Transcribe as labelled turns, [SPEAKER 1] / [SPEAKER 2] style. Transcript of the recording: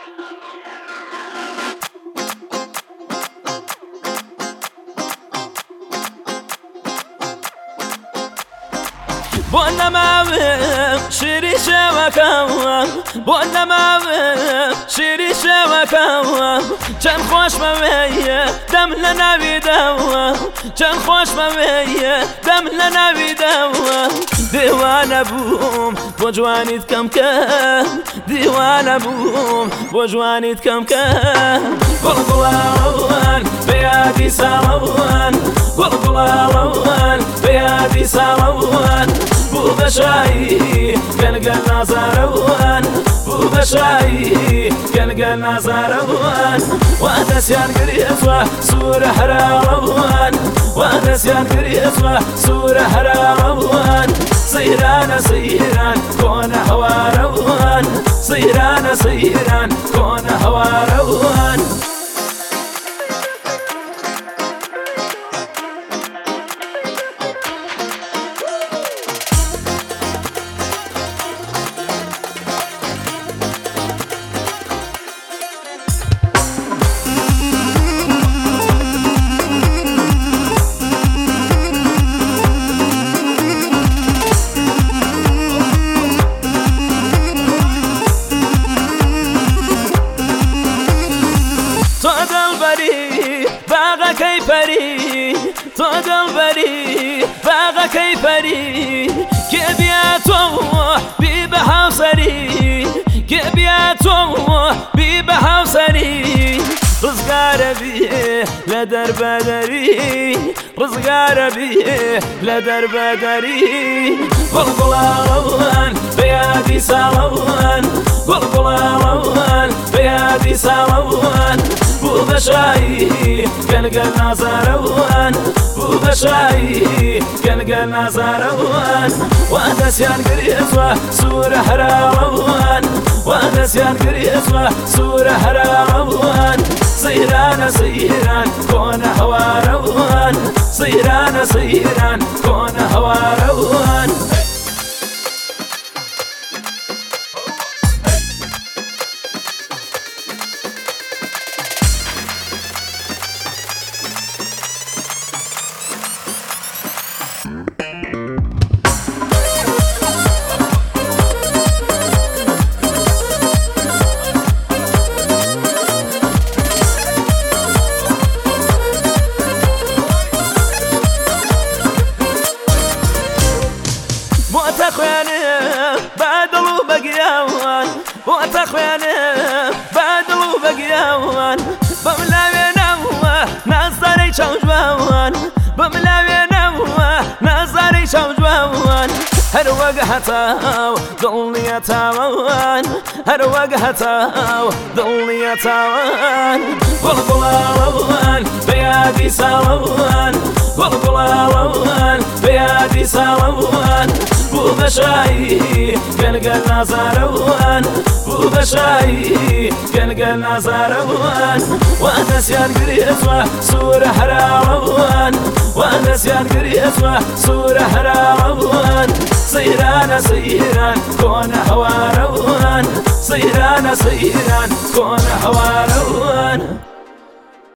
[SPEAKER 1] بۆنە ماوم شیری شێوەکەوم بۆنە ماوم شیری شێوەکەوم چەند خۆشمەوەیە دەم لە ناویدەوە چەند خۆشمەوەیە دەم لە ناویدەوە دیوانە بووم بۆ جوانیت کەمکەم دیوانە بووم بۆ جوانیت کەمکەم گوڵگوڵاوان بەیادی ساڵەوان گوڵگوڵاوان بەیادی ساڵەوان بوو بەشایی گەلگەل نازارەوان بوو بەشایی گەلگەل نازارەوان وا دەستیان گرێتوە سوورە هەراوان وا دەستیان گرێتوە سوورە هەراوان سەیرانە سەیران کۆنە هەوارەوان سەیرانە سەیران کۆنە هەوارەوان باغەکەی پەری تۆ دڵبەری باغەکەی پەری کێ بێتەوە بی بە هاوسەری کێ بێتەوە بی بە هاوسەری ڕزگارە بێ لە دەربەدەری ڕزگارە بێ لە دەربەدەری گوڵگوڵاوان بەیادی ساڵەوان گوڵگوڵاوان بەیادی ساڵەوان بوو بەشایی گەلگەل نازارەوان بوو بەشایی گەلگەل نازارەوان وا دەستیان گرێتوە سوورە هەراوان وا دەستیان گرێتوە سوورە هەراوان سەیرانە سەیران کۆنە هەوارەوان سەیرانە سەیران کۆنە هەوارەوان خوێنم بادڵ و بەگیاوان بۆ تەخوێنم بادڵ و بەگیاوان بەم لاوێنەوە نازدارەی چاوجوان بەم لاوێنەوە نازدارەی چاوجوان هەر وەک هەتاو دڵنیە تاوان هەر وەک هەتاو دڵنیە تاوان گوڵگوڵاوان بەیادی ساڵەوان گوڵگوڵاوان بەیادی ساڵەوان بوو بەشایی گەلگەل نازارەوان بوو بەشایی گەلگەل نازارەوان وا دەستیان گرێتوە سوورە هەراوان وا دەستیان گرێتوە سوورە هەراوان سەیرانە سەیران کۆنە هەوارەوان سەیرانە سەیران کۆنە هەوارەوان